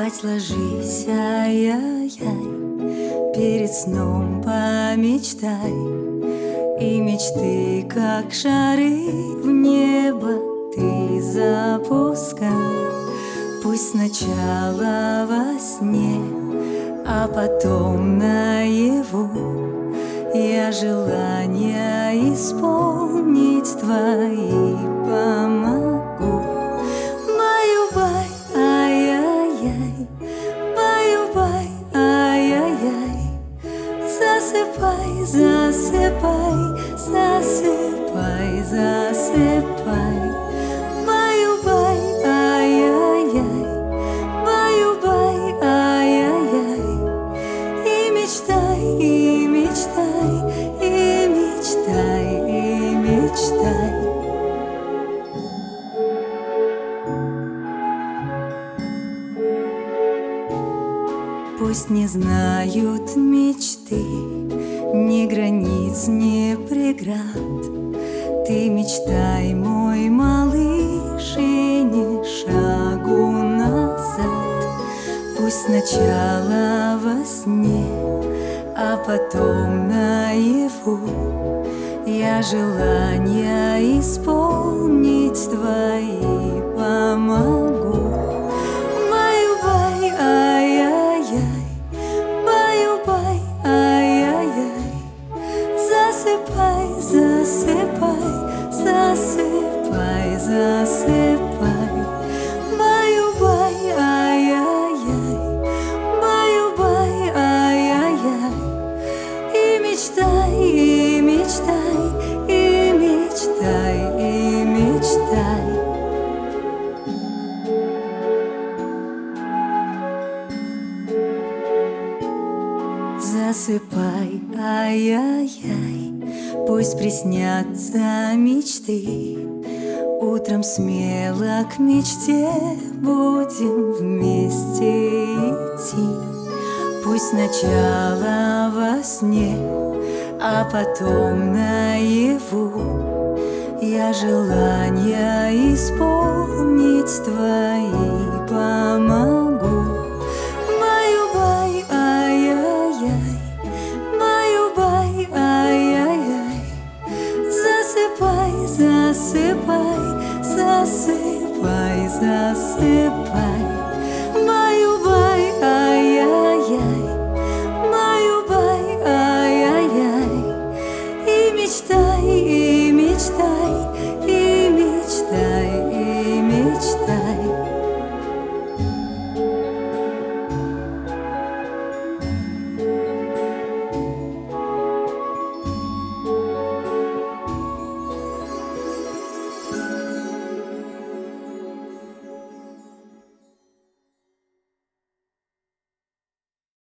Спать ложись, ай-яй-яй, перед сном помечтай, и мечты, как шары в небо, ты запускай. Пусть сначала во сне, а потом наяву я желания исполнить твои помогу. Баю-бай, ай-яй-яй, баю-бай, ай-яй-яй, засыпай, засыпай, засыпай, засыпай. Баю-бай, ай-яй-яй, баю-бай, ай-яй-яй, и мечтай, и мечтай, и мечтай, и мечтай. Пусть не знают мечты ни границ, ни преград. Ты мечтай, мой малыш, и ни шагу назад. Пусть сначала во сне, а потом наяву я желания исполнить твои помогу. Баю-бай, ай-яй-яй, баю-бай, ай-яй-яй, засыпай, засыпай, засыпай, засыпай. Баю-бай, ай-яй-яй, баю-бай, ай-яй-яй, и мечтай, и мечтай, и мечтай, и мечтай. Засыпай, ай-яй-яй, пусть приснятся мечты. Утром смело к мечте будем вместе идти. Пусть сначала во сне, а потом наяву я желания исполнить твои помогу. Баю-бай, ай-яй-яй, баю-бай, ай-яй-яй, засыпай, засыпай, засыпай, засыпай. Баю-бай, ай-яй-яй,